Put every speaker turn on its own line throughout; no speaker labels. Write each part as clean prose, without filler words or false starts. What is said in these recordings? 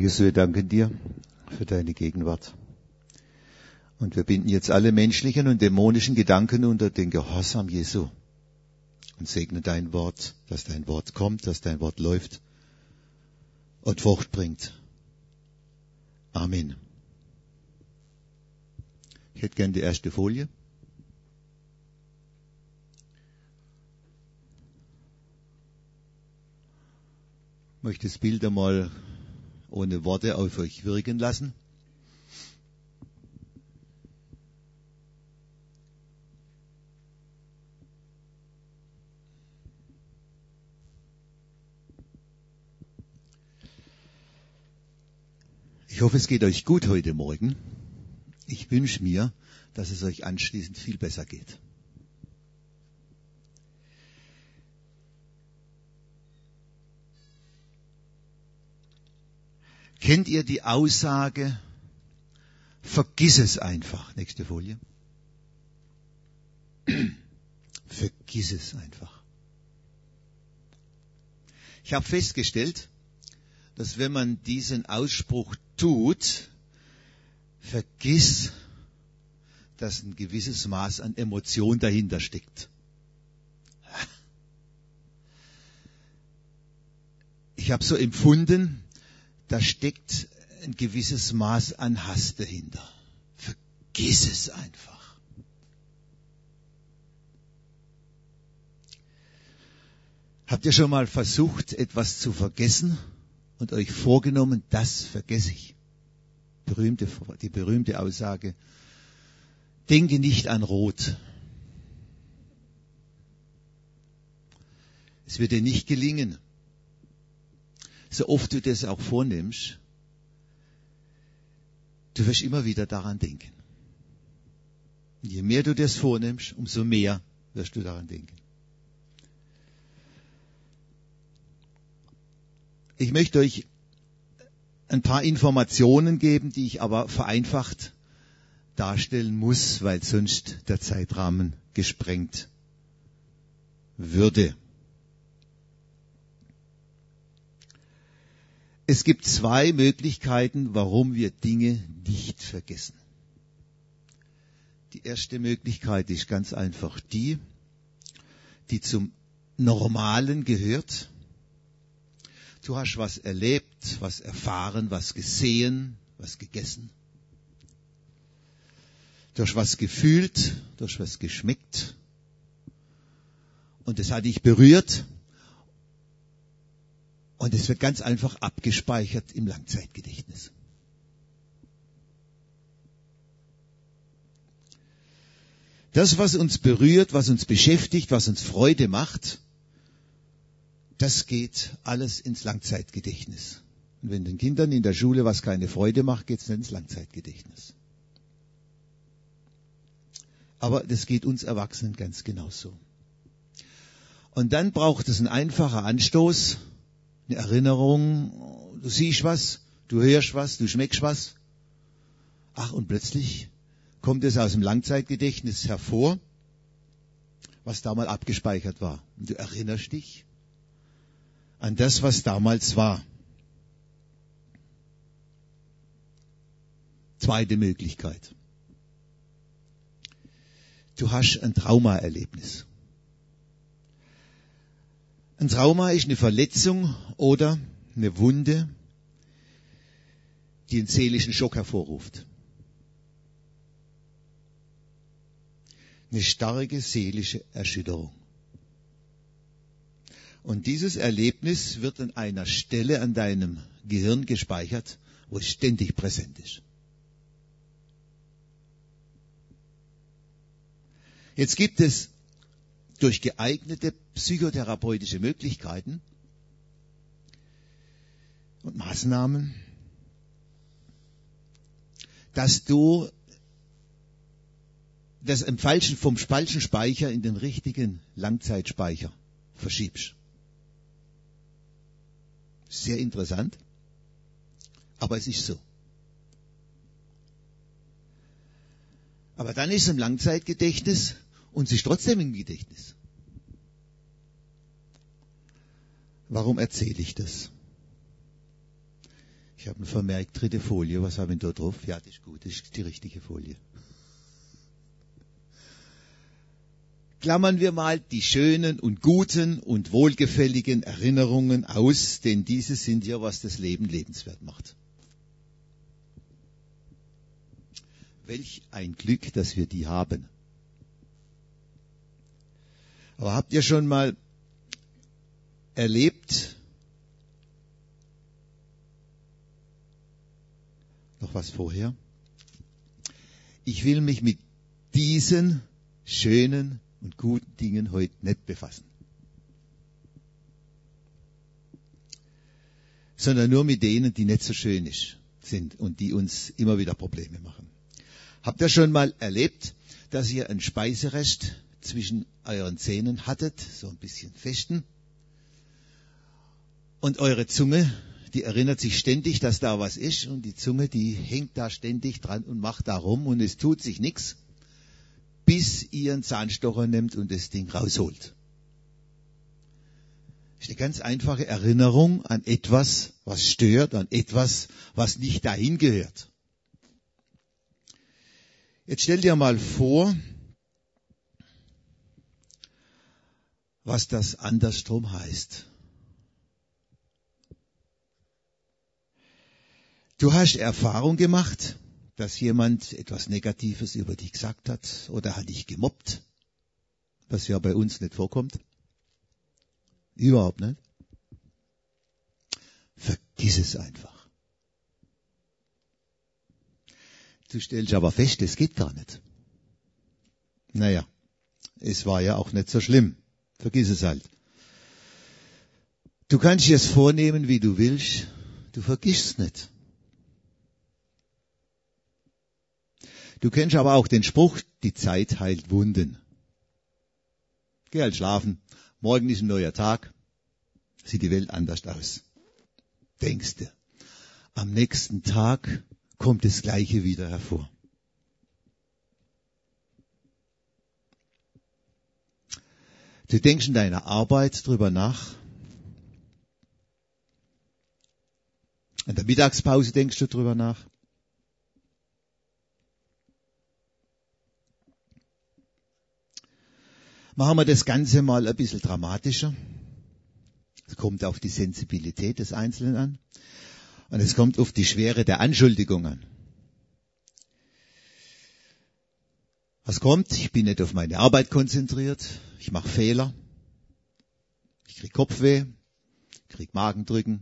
Jesus, wir danken dir für deine Gegenwart. Und wir binden jetzt alle menschlichen und dämonischen Gedanken unter den Gehorsam Jesu und segnen dein Wort, dass dein Wort kommt, dass dein Wort läuft und Frucht bringt. Amen. Ich hätte gern die erste Folie. Ich möchte das Bild einmal ohne Worte auf euch wirken lassen. Ich hoffe, es geht euch gut heute Morgen. Ich wünsche mir, dass es euch anschließend viel besser geht. Kennt ihr die Aussage, vergiss es einfach? Nächste Folie. Vergiss es einfach. Ich habe festgestellt, dass wenn man diesen Ausspruch tut, vergiss, dass ein gewisses Maß an Emotion dahinter steckt. Ich habe so empfunden, da steckt ein gewisses Maß an Hass dahinter. Vergiss es einfach. Habt ihr schon mal versucht, etwas zu vergessen und euch vorgenommen, das vergesse ich? Die berühmte Aussage, denke nicht an Rot. Es wird dir nicht gelingen. So oft du das auch vornimmst, du wirst immer wieder daran denken. Und je mehr du das vornimmst, umso mehr wirst du daran denken. Ich möchte euch ein paar Informationen geben, die ich aber vereinfacht darstellen muss, weil sonst der Zeitrahmen gesprengt würde. Es gibt zwei Möglichkeiten, warum wir Dinge nicht vergessen. Die erste Möglichkeit ist ganz einfach die zum Normalen gehört. Du hast was erlebt, was erfahren, was gesehen, was gegessen. Du hast was gefühlt, du hast was geschmeckt. Und es hat dich berührt. Und es wird ganz einfach abgespeichert im Langzeitgedächtnis. Das, was uns berührt, was uns beschäftigt, was uns Freude macht, das geht alles ins Langzeitgedächtnis. Und wenn den Kindern in der Schule was keine Freude macht, geht es nicht ins Langzeitgedächtnis. Aber das geht uns Erwachsenen ganz genauso. Und dann braucht es einen einfachen Anstoß, eine Erinnerung, du siehst was, du hörst was, du schmeckst was. Ach, und plötzlich kommt es aus dem Langzeitgedächtnis hervor, was da mal abgespeichert war. Und du erinnerst dich an das, was damals war. Zweite Möglichkeit. Du hast ein Traumaerlebnis. Ein Trauma ist eine Verletzung oder eine Wunde, die einen seelischen Schock hervorruft. Eine starke seelische Erschütterung. Und dieses Erlebnis wird an einer Stelle an deinem Gehirn gespeichert, wo es ständig präsent ist. Jetzt gibt es durch geeignete psychotherapeutische Möglichkeiten und Maßnahmen, dass du das vom falschen Speicher in den richtigen Langzeitspeicher verschiebst. Sehr interessant, aber es ist so. Aber dann ist es im Langzeitgedächtnis und sie ist trotzdem im Gedächtnis. Warum erzähle ich das? Ich habe vermerkt, 3. Folie, was haben wir da drauf? Ja, das ist gut, das ist die richtige Folie. Klammern wir mal die schönen und guten und wohlgefälligen Erinnerungen aus, denn diese sind ja, was das Leben lebenswert macht. Welch ein Glück, dass wir die haben. Aber habt ihr schon mal erlebt, noch was vorher? Ich will mich mit diesen schönen und guten Dingen heute nicht befassen, sondern nur mit denen, die nicht so schön sind und die uns immer wieder Probleme machen. Habt ihr schon mal erlebt, dass ihr einen Speiserest zwischen euren Zähnen hattet, so ein bisschen festen, und eure Zunge, die erinnert sich ständig, dass da was ist, und die Zunge, die hängt da ständig dran und macht da rum und es tut sich nichts, bis ihr einen Zahnstocher nehmt und das Ding rausholt. Das ist eine ganz einfache Erinnerung an etwas, was stört, an etwas, was nicht dahin gehört. Jetzt stell dir mal vor, was das andersrum heißt. Du hast Erfahrung gemacht, dass jemand etwas Negatives über dich gesagt hat oder hat dich gemobbt, was ja bei uns nicht vorkommt. Überhaupt nicht. Vergiss es einfach. Du stellst aber fest, es geht gar nicht. Naja, es war ja auch nicht so schlimm. Vergiss es halt. Du kannst dir es vornehmen, wie du willst. Du vergisst es nicht. Du kennst aber auch den Spruch, die Zeit heilt Wunden. Geh halt schlafen. Morgen ist ein neuer Tag. Sieht die Welt anders aus. Denkst du, am nächsten Tag kommt das Gleiche wieder hervor. Du denkst in deiner Arbeit drüber nach. In der Mittagspause denkst du drüber nach. Machen wir das Ganze mal ein bisschen dramatischer. Es kommt auf die Sensibilität des Einzelnen an. Und es kommt auf die Schwere der Anschuldigung an. Was kommt? Ich bin nicht auf meine Arbeit konzentriert. Ich mache Fehler. Ich krieg Kopfweh. Ich krieg Magendrücken.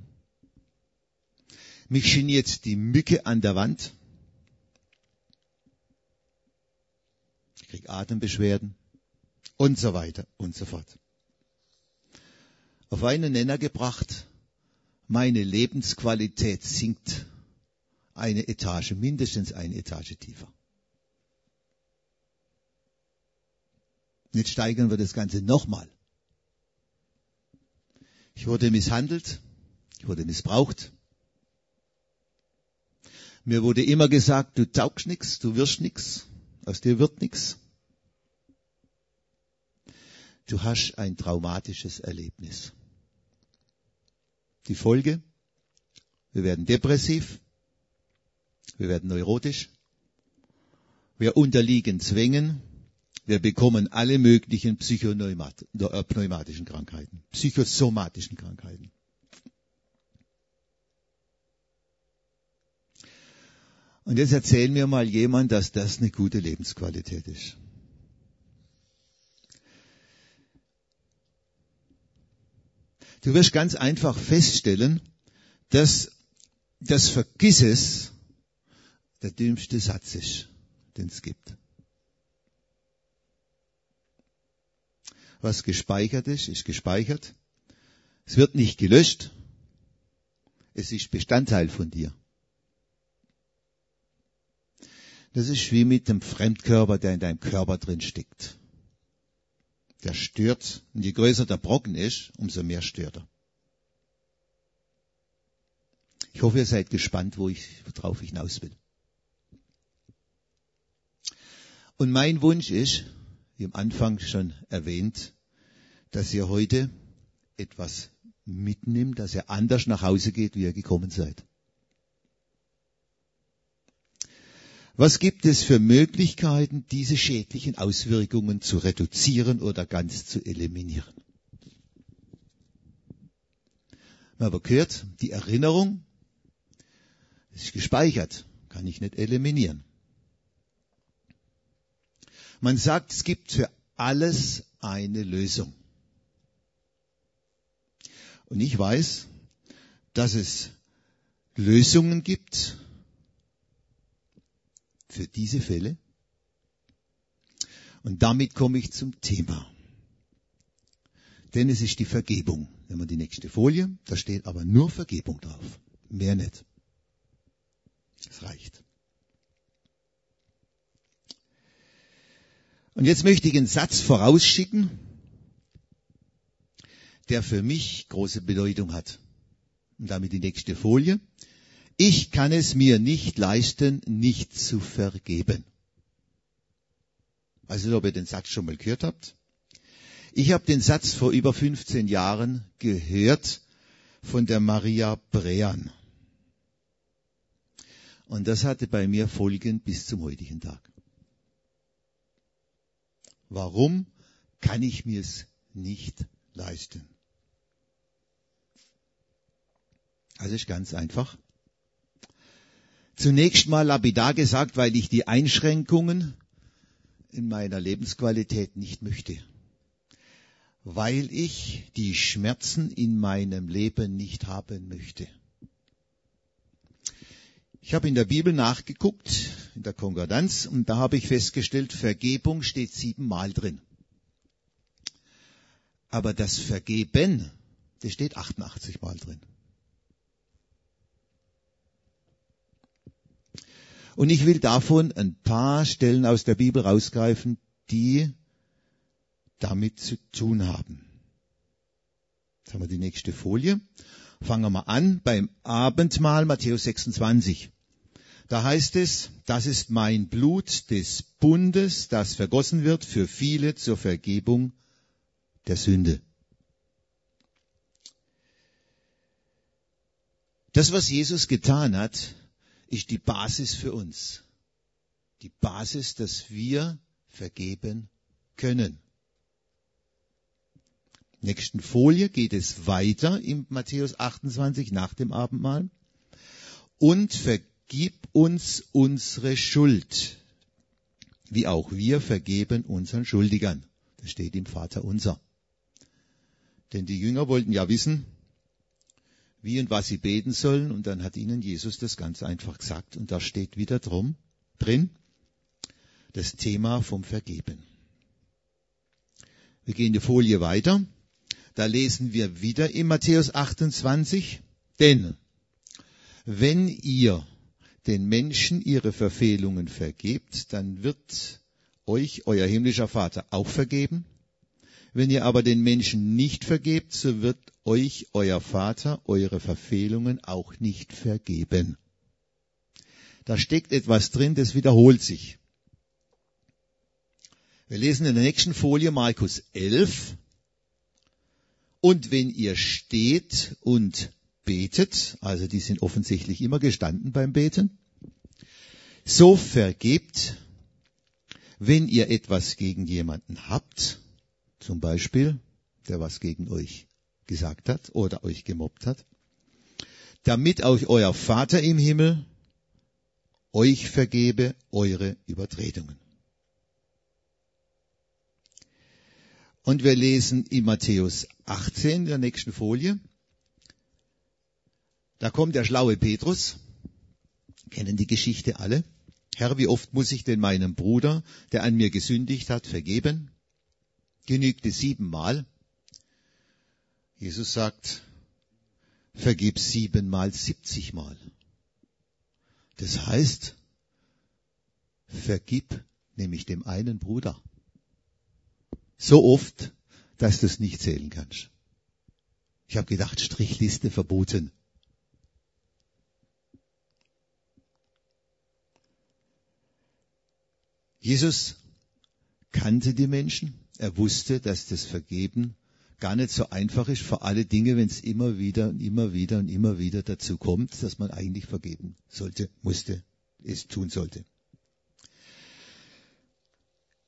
Mich geniert die Mücke an der Wand. Ich krieg Atembeschwerden. Und so weiter und so fort. Auf einen Nenner gebracht, meine Lebensqualität sinkt eine Etage, mindestens eine Etage tiefer. Jetzt steigern wir das Ganze nochmal. Ich wurde misshandelt, ich wurde missbraucht. Mir wurde immer gesagt, du taugst nix, du wirst nix, aus dir wird nix. Du hast ein traumatisches Erlebnis. Die Folge? Wir werden depressiv, wir werden neurotisch, wir unterliegen Zwängen, wir bekommen alle möglichen pneumatischen Krankheiten, psychosomatischen Krankheiten. Und jetzt erzähl mir mal jemand, dass das eine gute Lebensqualität ist. Du wirst ganz einfach feststellen, dass das Vergiss es der dümmste Satz ist, den es gibt. Was gespeichert ist, ist gespeichert. Es wird nicht gelöscht. Es ist Bestandteil von dir. Das ist wie mit dem Fremdkörper, der in deinem Körper drin steckt. Der stört. Und je größer der Brocken ist, umso mehr stört er. Ich hoffe, ihr seid gespannt, worauf ich hinaus will. Und mein Wunsch ist, wie am Anfang schon erwähnt, dass ihr heute etwas mitnimmt, dass ihr anders nach Hause geht, wie ihr gekommen seid. Was gibt es für Möglichkeiten, diese schädlichen Auswirkungen zu reduzieren oder ganz zu eliminieren? Man hat aber gehört, die Erinnerung ist gespeichert, kann ich nicht eliminieren. Man sagt, es gibt für alles eine Lösung. Und ich weiß, dass es Lösungen gibt für diese Fälle. Und damit komme ich zum Thema. Denn es ist die Vergebung. Nehmen wir die nächste Folie, da steht aber nur Vergebung drauf. Mehr nicht. Das reicht. Und jetzt möchte ich einen Satz vorausschicken, der für mich große Bedeutung hat. Und damit die nächste Folie. Ich kann es mir nicht leisten, nicht zu vergeben. Ich weiß nicht, ob ihr den Satz schon mal gehört habt. Ich habe den Satz vor über 15 Jahren gehört von der Maria Brean. Und das hatte bei mir Folgen bis zum heutigen Tag. Warum kann ich mir es nicht leisten? Also ist ganz einfach. Zunächst mal lapidar gesagt, weil ich die Einschränkungen in meiner Lebensqualität nicht möchte. Weil ich die Schmerzen in meinem Leben nicht haben möchte. Ich habe in der Bibel nachgeguckt, in der Konkordanz, und da habe ich festgestellt, Vergebung steht 7-mal drin. Aber das Vergeben, das steht 88-mal drin. Und ich will davon ein paar Stellen aus der Bibel rausgreifen, die damit zu tun haben. Jetzt haben wir die nächste Folie. Fangen wir mal an beim Abendmahl, Matthäus 26. Da heißt es, das ist mein Blut des Bundes, das vergossen wird für viele zur Vergebung der Sünde. Das, was Jesus getan hat, ist die Basis für uns. Die Basis, dass wir vergeben können. Nächsten Folie geht es weiter in Matthäus 28 nach dem Abendmahl. Und vergib uns unsere Schuld, wie auch wir vergeben unseren Schuldigern. Das steht im Vaterunser. Denn die Jünger wollten ja wissen, wie und was sie beten sollen, und dann hat ihnen Jesus das ganz einfach gesagt, und da steht wieder drin, das Thema vom Vergeben. Wir gehen die Folie weiter, da lesen wir wieder in Matthäus 28, denn wenn ihr den Menschen ihre Verfehlungen vergebt, dann wird euch euer himmlischer Vater auch vergeben. Wenn ihr aber den Menschen nicht vergebt, so wird euch euer Vater eure Verfehlungen auch nicht vergeben. Da steckt etwas drin, das wiederholt sich. Wir lesen in der nächsten Folie Markus 11. Und wenn ihr steht und betet, also die sind offensichtlich immer gestanden beim Beten, so vergebt, wenn ihr etwas gegen jemanden habt, zum Beispiel, der was gegen euch gesagt hat oder euch gemobbt hat, damit auch euer Vater im Himmel euch vergebe eure Übertretungen. Und wir lesen in Matthäus 18, in der nächsten Folie, da kommt der schlaue Petrus, kennen die Geschichte alle. Herr, wie oft muss ich denn meinem Bruder, der an mir gesündigt hat, vergeben? Genügte 7-mal. Jesus sagt, vergib 7-mal, 70-mal. Das heißt, vergib nämlich dem einen Bruder. So oft, dass du es nicht zählen kannst. Ich habe gedacht, Strichliste verboten. Jesus kannte die Menschen. Er wusste, dass das Vergeben gar nicht so einfach ist, vor alle Dinge, wenn es immer wieder und immer wieder und immer wieder dazu kommt, dass man eigentlich vergeben sollte, musste, es tun sollte.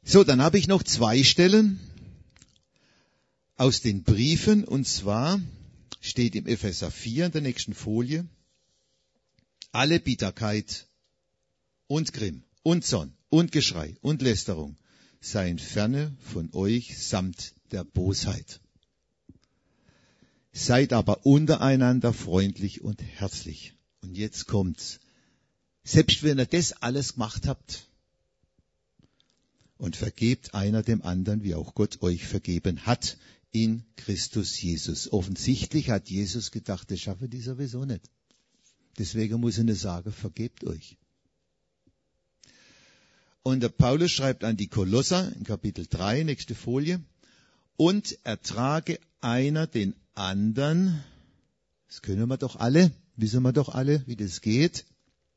So, dann habe ich noch 2 Stellen aus den Briefen, und zwar steht im Epheser 4 in der nächsten Folie: Alle Bitterkeit und Grimm und Zorn und Geschrei und Lästerung seien ferne von euch samt der Bosheit. Seid aber untereinander freundlich und herzlich. Und jetzt kommt's. Selbst wenn ihr das alles gemacht habt, und vergebt einer dem anderen, wie auch Gott euch vergeben hat, in Christus Jesus. Offensichtlich hat Jesus gedacht, das schaffe ich sowieso nicht. Deswegen muss ich nur sagen, vergebt euch. Und der Paulus schreibt an die Kolosser in Kapitel 3, nächste Folie: Und ertrage einer den anderen, das können wir doch alle, wissen wir doch alle, wie das geht.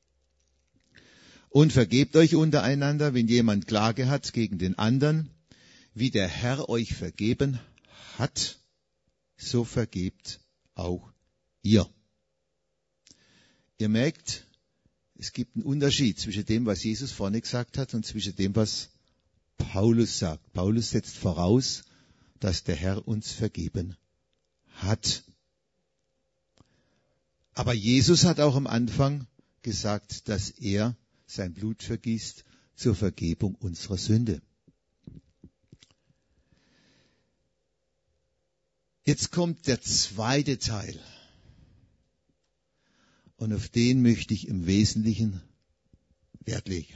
Und vergebt euch untereinander, wenn jemand Klage hat gegen den anderen, wie der Herr euch vergeben hat, so vergebt auch ihr. Ihr merkt, es gibt einen Unterschied zwischen dem, was Jesus vorne gesagt hat, und zwischen dem, was Paulus sagt. Paulus setzt voraus, dass der Herr uns vergeben hat. Aber Jesus hat auch am Anfang gesagt, dass er sein Blut vergießt zur Vergebung unserer Sünde. Jetzt kommt der 2. Teil. Und auf den möchte ich im Wesentlichen Wert legen.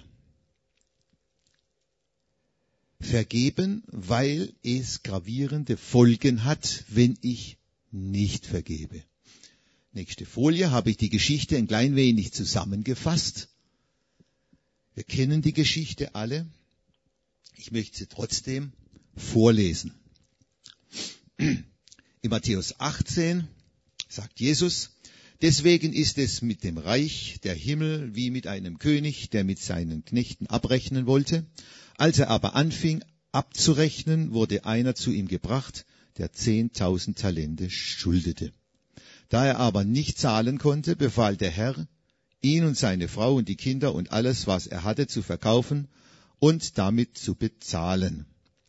Vergeben, weil es gravierende Folgen hat, wenn ich nicht vergebe. Nächste Folie habe ich die Geschichte ein klein wenig zusammengefasst. Wir kennen die Geschichte alle. Ich möchte sie trotzdem vorlesen. In Matthäus 18 sagt Jesus: Deswegen ist es mit dem Reich der Himmel wie mit einem König, der mit seinen Knechten abrechnen wollte. Als er aber anfing abzurechnen, wurde einer zu ihm gebracht, der 10.000 Talente schuldete. Da er aber nicht zahlen konnte, befahl der Herr, ihn und seine Frau und die Kinder und alles, was er hatte, zu verkaufen und damit zu bezahlen.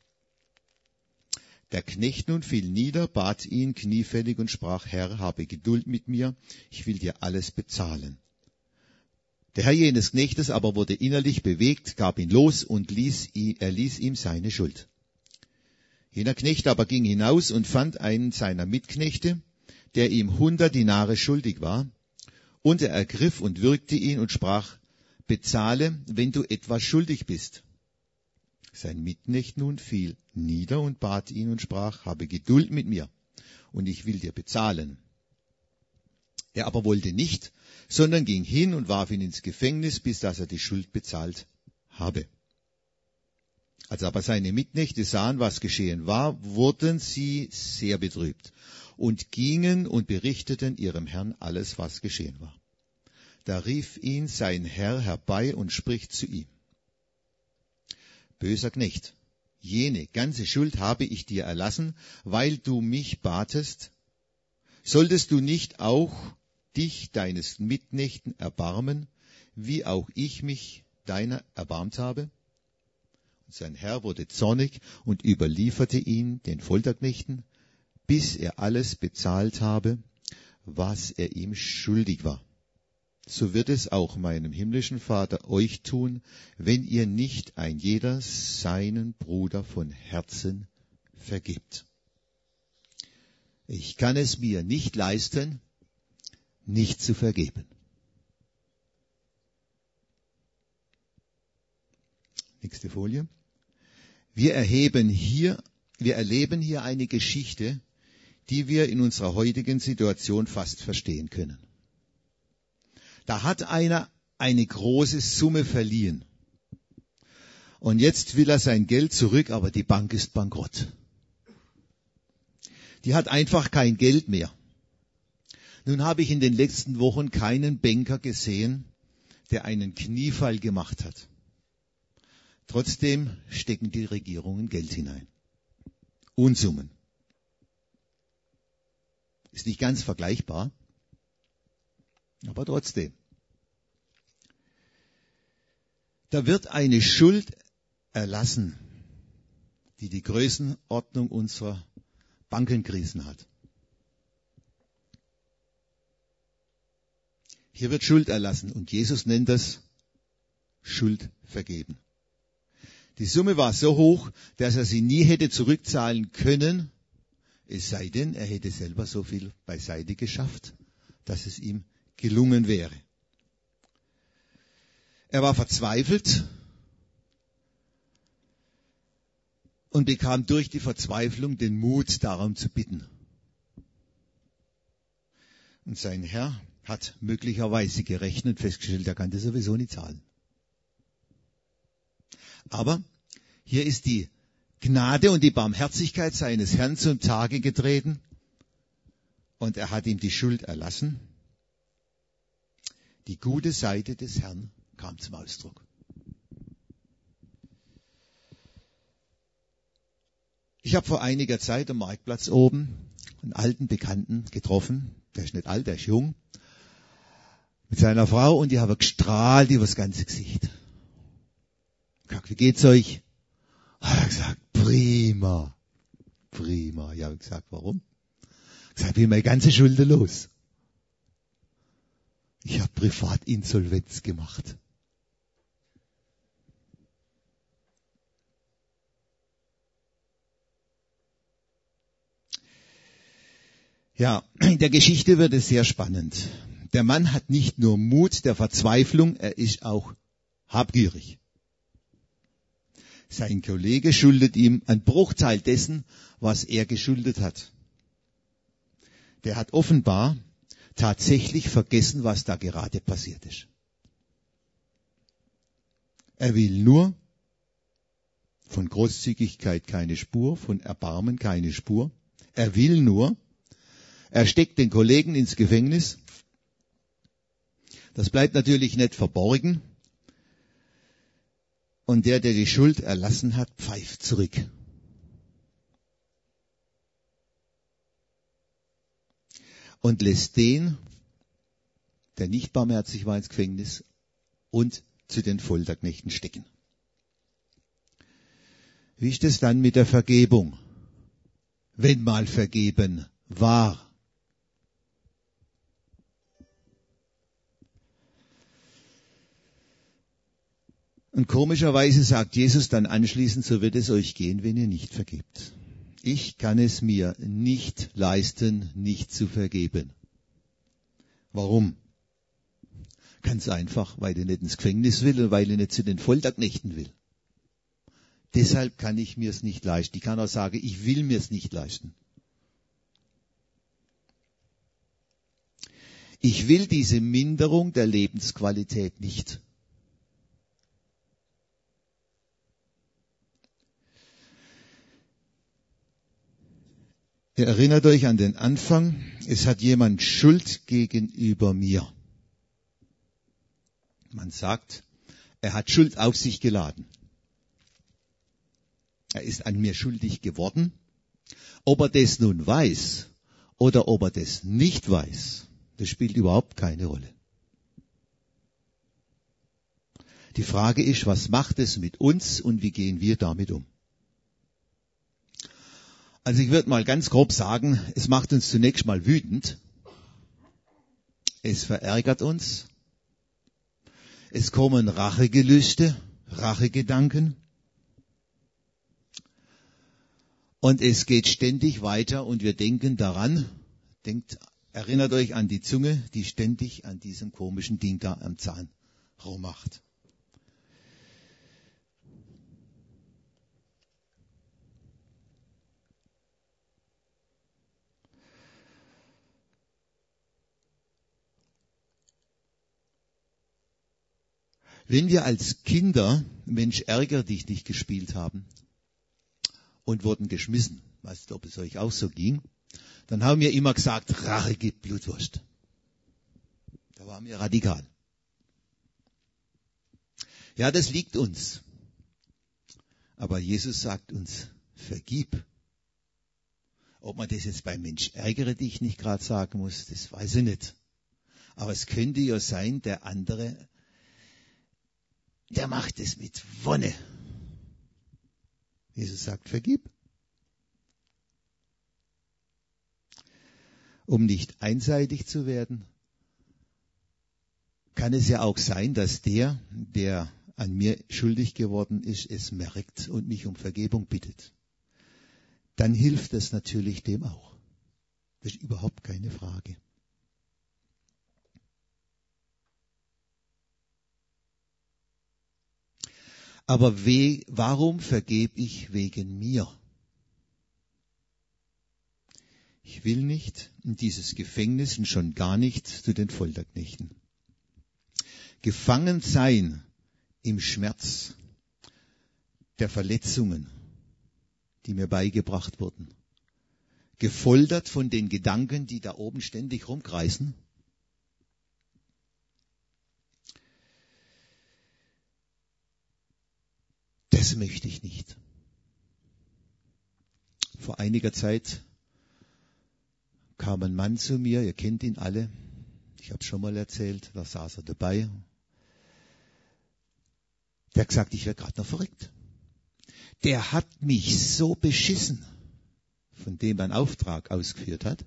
Der Knecht nun fiel nieder, bat ihn kniefällig und sprach: Herr, habe Geduld mit mir, ich will dir alles bezahlen. Der Herr jenes Knechtes aber wurde innerlich bewegt, gab ihn los und ließ ihm seine Schuld. Jener Knecht aber ging hinaus und fand einen seiner Mitknechte, der ihm 100 Dinare schuldig war, und er ergriff und würgte ihn und sprach: Bezahle, wenn du etwas schuldig bist. Sein Mitknecht nun fiel nieder und bat ihn und sprach: Habe Geduld mit mir, und ich will dir bezahlen. Er aber wollte nicht, sondern ging hin und warf ihn ins Gefängnis, bis dass er die Schuld bezahlt habe. Als aber seine Mitknechte sahen, was geschehen war, wurden sie sehr betrübt und gingen und berichteten ihrem Herrn alles, was geschehen war. Da rief ihn sein Herr herbei und spricht zu ihm: Böser Knecht, jene ganze Schuld habe ich dir erlassen, weil du mich batest. Solltest du nicht auch dich deines Mitknechten erbarmen, wie auch ich mich deiner erbarmt habe? Und sein Herr wurde zornig und überlieferte ihn den Folterknechten, bis er alles bezahlt habe, was er ihm schuldig war. So wird es auch meinem himmlischen Vater euch tun, wenn ihr nicht ein jeder seinen Bruder von Herzen vergibt. Ich kann es mir nicht leisten, nicht zu vergeben. Nächste Folie. Wir erleben hier eine Geschichte, die wir in unserer heutigen Situation fast verstehen können. Da hat einer eine große Summe verliehen. Und jetzt will er sein Geld zurück, aber die Bank ist bankrott. Die hat einfach kein Geld mehr. Nun habe ich in den letzten Wochen keinen Banker gesehen, der einen Kniefall gemacht hat. Trotzdem stecken die Regierungen Geld hinein. Unsummen. Ist nicht ganz vergleichbar, aber trotzdem. Da wird eine Schuld erlassen. die die Größenordnung unserer Bankenkrisen hat. Hier wird Schuld erlassen und Jesus nennt das Schuld vergeben. Die Summe war so hoch, dass er sie nie hätte zurückzahlen können, es sei denn, er hätte selber so viel beiseite geschafft, dass es ihm gelungen wäre. Er war verzweifelt und bekam durch die Verzweiflung den Mut, darum zu bitten. Und sein Herr hat möglicherweise gerechnet, festgestellt, er kann das sowieso nicht zahlen. Aber hier ist die Gnade und die Barmherzigkeit seines Herrn zum Tage getreten und er hat ihm die Schuld erlassen. Die gute Seite des Herrn kam zum Ausdruck. Ich habe vor einiger Zeit am Marktplatz oben einen alten Bekannten getroffen, der ist nicht alt, der ist jung, mit seiner Frau und die haben gestrahlt über das ganze Gesicht. Ich gesagt, wie geht's euch? Hat er gesagt, prima, prima. Ich habe gesagt, warum? Ich gesagt, bin meine ganze Schuld los. Ich habe Privatinsolvenz gemacht. Ja, in der Geschichte wird es sehr spannend. Der Mann hat nicht nur Mut der Verzweiflung, er ist auch habgierig. Sein Kollege schuldet ihm einen Bruchteil dessen, was er geschuldet hat. Der hat offenbar tatsächlich vergessen, was da gerade passiert ist. Er will nur von Großzügigkeit keine Spur, von Erbarmen keine Spur. Er will nur, er steckt den Kollegen ins Gefängnis. Das bleibt natürlich nicht verborgen. Und der die Schuld erlassen hat, pfeift zurück. Und lässt den, der nicht barmherzig war, ins Gefängnis und zu den Folterknechten stecken. Wie ist es dann mit der Vergebung? Wenn mal vergeben war. Und komischerweise sagt Jesus dann anschließend, so wird es euch gehen, wenn ihr nicht vergebt. Ich kann es mir nicht leisten, nicht zu vergeben. Warum? Ganz einfach, weil ich nicht ins Gefängnis will und weil ich nicht zu den Folterknechten will. Deshalb kann ich mir es nicht leisten. Ich kann auch sagen, ich will mir es nicht leisten. Ich will diese Minderung der Lebensqualität nicht. Ihr erinnert euch an den Anfang, es hat jemand Schuld gegenüber mir. Man sagt, er hat Schuld auf sich geladen. Er ist an mir schuldig geworden. Ob er das nun weiß oder ob er das nicht weiß, das spielt überhaupt keine Rolle. Die Frage ist, was macht es mit uns und wie gehen wir damit um? Also ich würde mal ganz grob sagen, es macht uns zunächst mal wütend. Es verärgert uns. Es kommen Rachegelüste, Rachegedanken. Und es geht ständig weiter und wir denken daran, erinnert euch an die Zunge, die ständig an diesem komischen Ding da am Zahn rummacht. Wenn wir als Kinder Mensch ärgere dich nicht gespielt haben und wurden geschmissen, weißt du, ob es euch auch so ging, dann haben wir immer gesagt, Rache gibt Blutwurst. Da waren wir radikal. Ja, das liegt uns. Aber Jesus sagt uns, vergib. Ob man das jetzt beim Mensch ärgere dich nicht gerade sagen muss, das weiß ich nicht. Aber es könnte ja sein, der andere, der macht es mit Wonne. Jesus sagt, vergib. Um nicht einseitig zu werden, kann es ja auch sein, dass der an mir schuldig geworden ist, es merkt und mich um Vergebung bittet. Dann hilft es natürlich dem auch. Das ist überhaupt keine Frage. Aber warum vergebe ich wegen mir? Ich will nicht in dieses Gefängnis und schon gar nicht zu den Folterknechten. Gefangen sein im Schmerz der Verletzungen, die mir beigebracht wurden. Gefoltert von den Gedanken, die da oben ständig rumkreisen. Das möchte ich nicht. Vor einiger Zeit kam ein Mann zu mir, ihr kennt ihn alle, ich habe es schon mal erzählt, da saß er dabei. Der hat gesagt, ich werde gerade noch verrückt. Der hat mich so beschissen, von dem er einen Auftrag ausgeführt hat,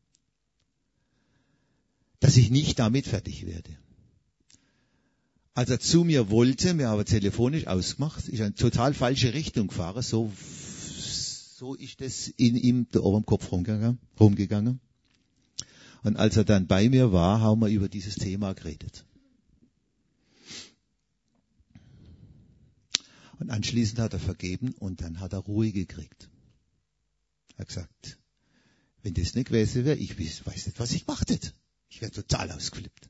dass ich nicht damit fertig werde. Als er zu mir wollte, wir haben telefonisch ausgemacht, ist eine total falsche Richtung gefahren, so ist das in ihm da oben im Kopf rumgegangen. Und als er dann bei mir war, haben wir über dieses Thema geredet. Und anschließend hat er vergeben und dann hat er Ruhe gekriegt. Er hat gesagt, wenn das nicht gewesen wäre, ich weiß nicht, was ich gemacht hätte. Ich wäre total ausgeflippt.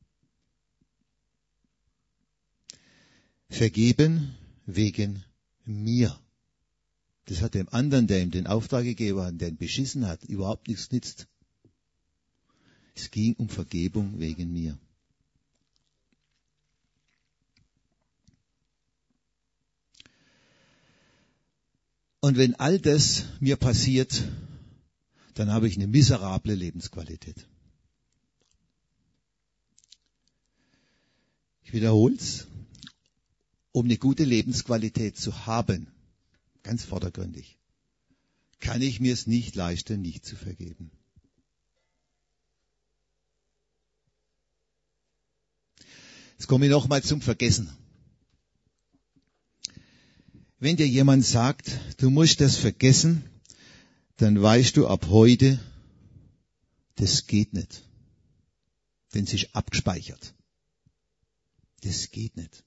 Vergeben wegen mir. Das hat dem anderen, der ihm den Auftrag gegeben hat, der ihn beschissen hat, überhaupt nichts nützt. Es ging um Vergebung wegen mir. Und wenn all das mir passiert, dann habe ich eine miserable Lebensqualität. Ich wiederhole es. Um eine gute Lebensqualität zu haben, ganz vordergründig, kann ich mir es nicht leisten, nicht zu vergeben. Jetzt komme ich nochmal zum Vergessen. Wenn dir jemand sagt, du musst das vergessen, dann weißt du ab heute, das geht nicht. Denn es ist abgespeichert. Das geht nicht.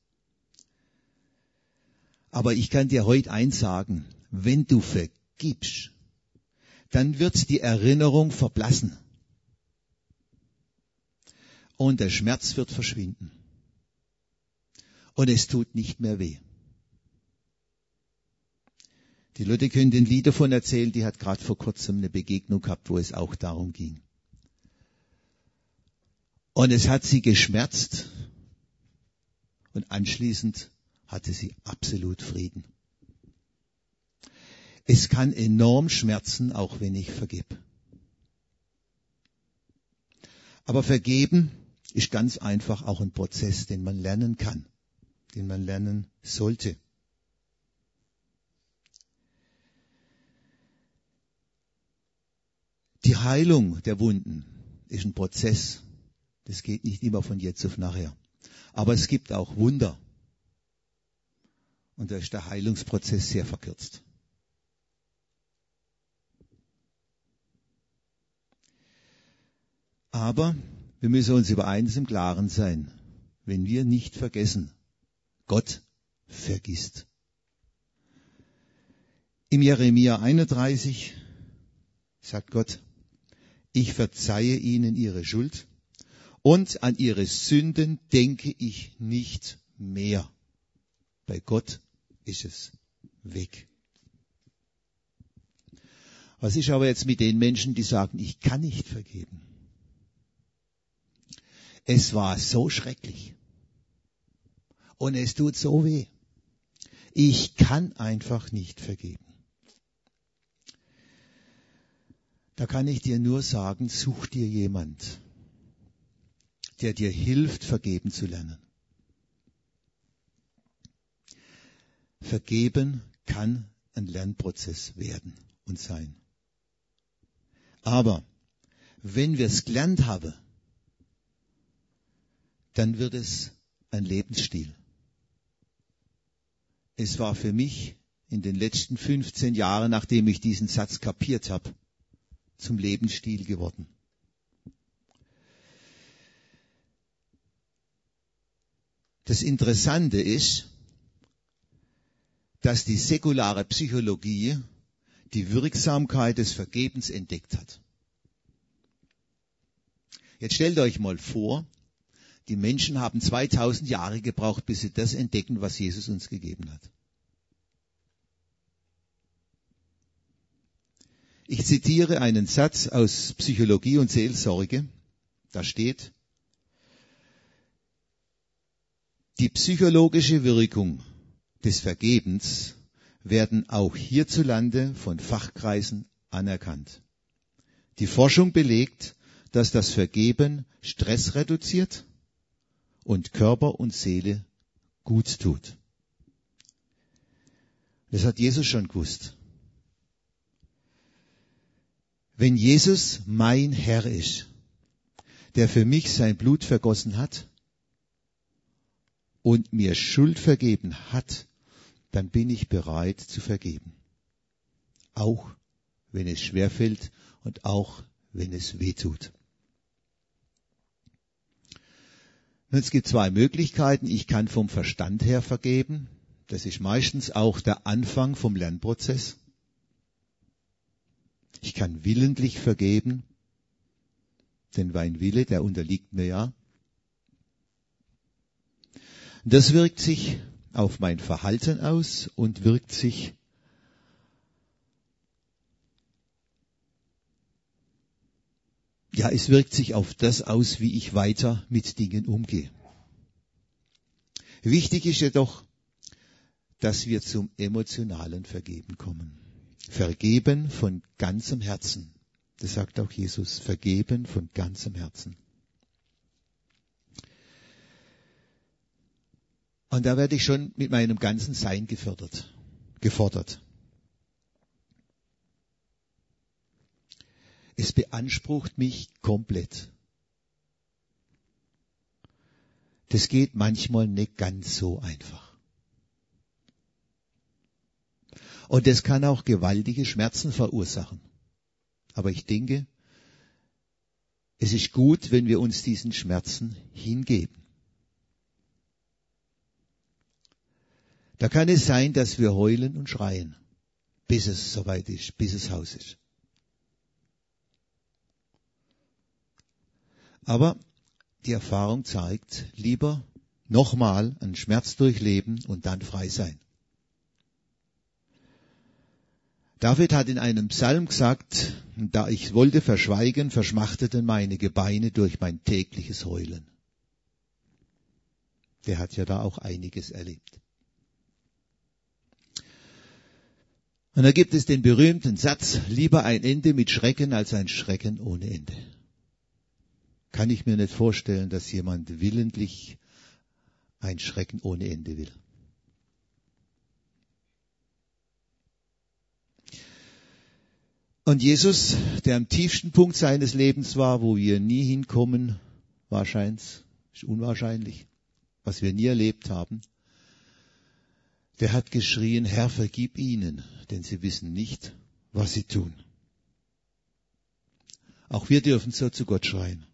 Aber ich kann dir heute eins sagen, wenn du vergibst, dann wird die Erinnerung verblassen. Und der Schmerz wird verschwinden. Und es tut nicht mehr weh. Die Leute können den Lied davon erzählen, die hat gerade vor kurzem eine Begegnung gehabt, wo es auch darum ging. Und es hat sie geschmerzt und anschließend hatte sie absolut Frieden. Es kann enorm schmerzen, auch wenn ich vergebe. Aber vergeben ist ganz einfach auch ein Prozess, den man lernen kann, den man lernen sollte. Die Heilung der Wunden ist ein Prozess. Das geht nicht immer von jetzt auf nachher. Aber es gibt auch Wunder. Und da ist der Heilungsprozess sehr verkürzt. Aber wir müssen uns über eines im Klaren sein. Wenn wir nicht vergessen, Gott vergisst. Im Jeremia 31 sagt Gott, ich verzeihe ihnen ihre Schuld und an ihre Sünden denke ich nicht mehr. Bei Gott ist es weg. Was ist aber jetzt mit den Menschen, die sagen, ich kann nicht vergeben? Es war so schrecklich. Und es tut so weh. Ich kann einfach nicht vergeben. Da kann ich dir nur sagen, such dir jemand, der dir hilft, vergeben zu lernen. Vergeben kann ein Lernprozess werden und sein. Aber wenn wir es gelernt haben, dann wird es ein Lebensstil. Es war für mich in den letzten 15 Jahren, nachdem ich diesen Satz kapiert habe, zum Lebensstil geworden. Das Interessante ist, dass die säkulare Psychologie die Wirksamkeit des Vergebens entdeckt hat. Jetzt stellt euch mal vor, die Menschen haben 2000 Jahre gebraucht, bis sie das entdecken, was Jesus uns gegeben hat. Ich zitiere einen Satz aus Psychologie und Seelsorge. Da steht: Die psychologische Wirkung des Vergebens werden auch hierzulande von Fachkreisen anerkannt. Die Forschung belegt, dass das Vergeben Stress reduziert und Körper und Seele gut tut. Das hat Jesus schon gewusst. Wenn Jesus mein Herr ist, der für mich sein Blut vergossen hat und mir Schuld vergeben hat, dann bin ich bereit zu vergeben. Auch wenn es schwerfällt und auch wenn es weh tut. Es gibt zwei Möglichkeiten. Ich kann vom Verstand her vergeben. Das ist meistens auch der Anfang vom Lernprozess. Ich kann willentlich vergeben, denn mein Wille, der unterliegt mir ja. Das wirkt sich auf mein Verhalten aus und wirkt sich es wirkt sich auf das aus, wie ich weiter mit Dingen umgehe. Wichtig ist jedoch, dass wir zum emotionalen Vergeben kommen. Vergeben von ganzem Herzen. Das sagt auch Jesus. Vergeben von ganzem Herzen. Und da werde ich schon mit meinem ganzen Sein gefordert. Es beansprucht mich komplett. Das geht manchmal nicht ganz so einfach. Und das kann auch gewaltige Schmerzen verursachen. Aber ich denke, es ist gut, wenn wir uns diesen Schmerzen hingeben. Da kann es sein, dass wir heulen und schreien, bis es soweit ist, bis es Haus ist. Aber die Erfahrung zeigt, lieber nochmal einen Schmerz durchleben und dann frei sein. David hat in einem Psalm gesagt, da ich wollte verschweigen, verschmachteten meine Gebeine durch mein tägliches Heulen. Der hat ja da auch einiges erlebt. Und da gibt es den berühmten Satz, lieber ein Ende mit Schrecken als ein Schrecken ohne Ende. Kann ich mir nicht vorstellen, dass jemand willentlich ein Schrecken ohne Ende will. Und Jesus, der am tiefsten Punkt seines Lebens war, wo wir nie hinkommen, wahrscheinlich, ist unwahrscheinlich, was wir nie erlebt haben, der hat geschrien, Herr, vergib ihnen, denn sie wissen nicht, was sie tun. Auch wir dürfen so zu Gott schreien.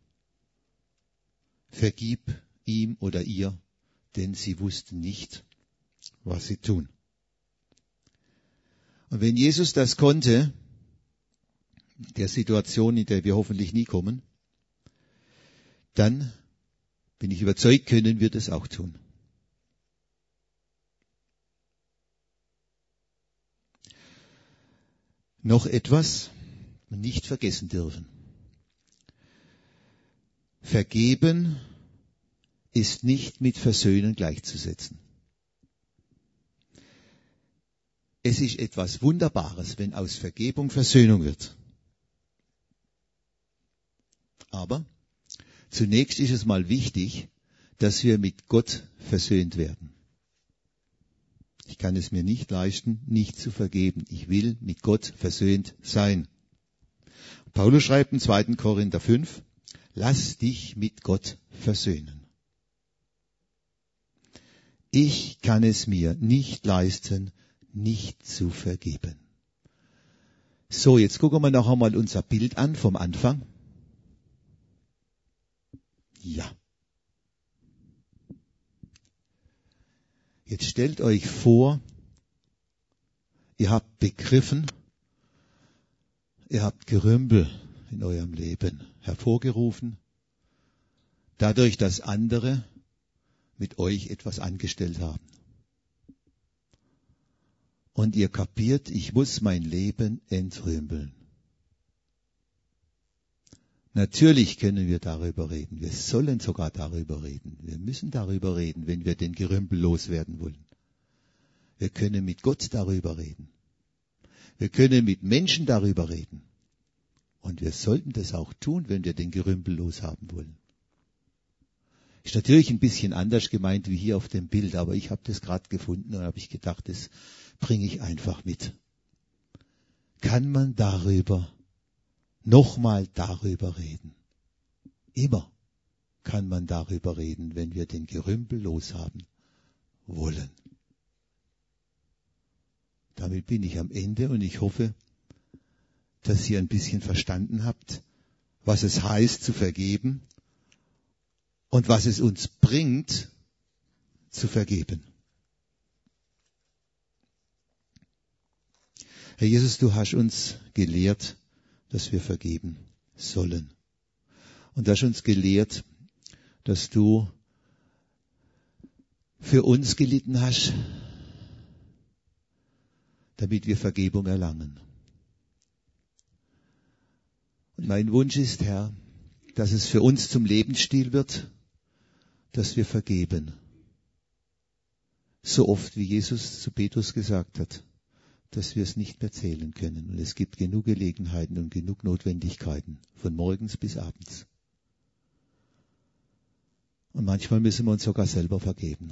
Vergib ihm oder ihr, denn sie wussten nicht, was sie tun. Und wenn Jesus das konnte, der Situation, in der wir hoffentlich nie kommen, dann bin ich überzeugt, können wir das auch tun. Noch etwas nicht vergessen dürfen. Vergeben ist nicht mit Versöhnen gleichzusetzen. Es ist etwas Wunderbares, wenn aus Vergebung Versöhnung wird. Aber zunächst ist es mal wichtig, dass wir mit Gott versöhnt werden. Ich kann es mir nicht leisten, nicht zu vergeben. Ich will mit Gott versöhnt sein. Paulus schreibt in 2. Korinther 5, lass dich mit Gott versöhnen. Ich kann es mir nicht leisten, nicht zu vergeben. So, jetzt gucken wir noch einmal unser Bild an vom Anfang. Ja. Jetzt stellt euch vor, ihr habt begriffen, ihr habt Gerümpel in eurem Leben hervorgerufen, dadurch, dass andere mit euch etwas angestellt haben. Und ihr kapiert, ich muss mein Leben entrümpeln. Natürlich können wir darüber reden. Wir sollen sogar darüber reden. Wir müssen darüber reden, wenn wir den Gerümpel loswerden wollen. Wir können mit Gott darüber reden. Wir können mit Menschen darüber reden. Und wir sollten das auch tun, wenn wir den Gerümpel loshaben wollen. Ist natürlich ein bisschen anders gemeint wie hier auf dem Bild, aber ich habe das gerade gefunden und habe ich gedacht, das bringe ich einfach mit. Kann man nochmal darüber reden? Immer kann man darüber reden, wenn wir den Gerümpel loshaben wollen. Damit bin ich am Ende und ich hoffe, dass ihr ein bisschen verstanden habt, was es heißt zu vergeben und was es uns bringt, zu vergeben. Herr Jesus, du hast uns gelehrt, dass wir vergeben sollen. Und du hast uns gelehrt, dass du für uns gelitten hast, damit wir Vergebung erlangen. Und mein Wunsch ist, Herr, dass es für uns zum Lebensstil wird, dass wir vergeben. So oft, wie Jesus zu Petrus gesagt hat, dass wir es nicht mehr zählen können. Und es gibt genug Gelegenheiten und genug Notwendigkeiten, von morgens bis abends. Und manchmal müssen wir uns sogar selber vergeben.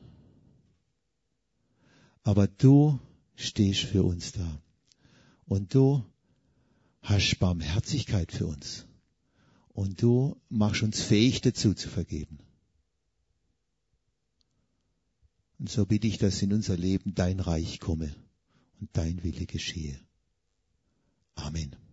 Aber du stehst für uns da. Und du hast Barmherzigkeit für uns. Und du machst uns fähig dazu zu vergeben. Und so bitte ich, dass in unser Leben dein Reich komme und dein Wille geschehe. Amen.